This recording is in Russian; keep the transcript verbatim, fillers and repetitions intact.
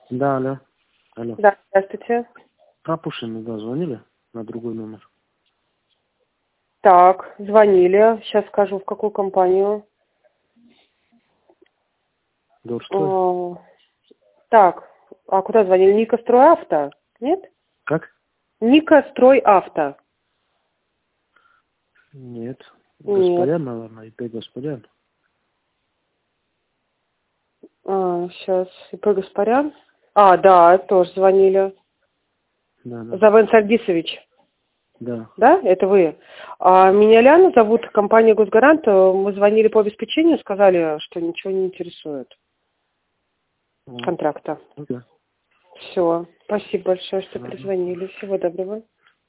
Да, алло. Алло. Да, здравствуйте. Капушин, да, звонили на другой номер. Так, звонили. Сейчас скажу, в какую компанию. Дорстрой. А, так, а куда звонили? Ника Стройавто? Нет? Как? Ника Стройавто. Нет. Нет. Гаспарян, наверное, И П Гаспарян. А, сейчас. И П Гаспарян? А, да, тоже звонили. Да, да. Завен Саргисович. Да. Да, это вы. А, меня Ляна зовут, компания Госгарант. Мы звонили по обеспечению, сказали, что ничего не интересует Вот. контракта. Ну да. Все. Спасибо большое, что Ладно. перезвонили. Всего доброго.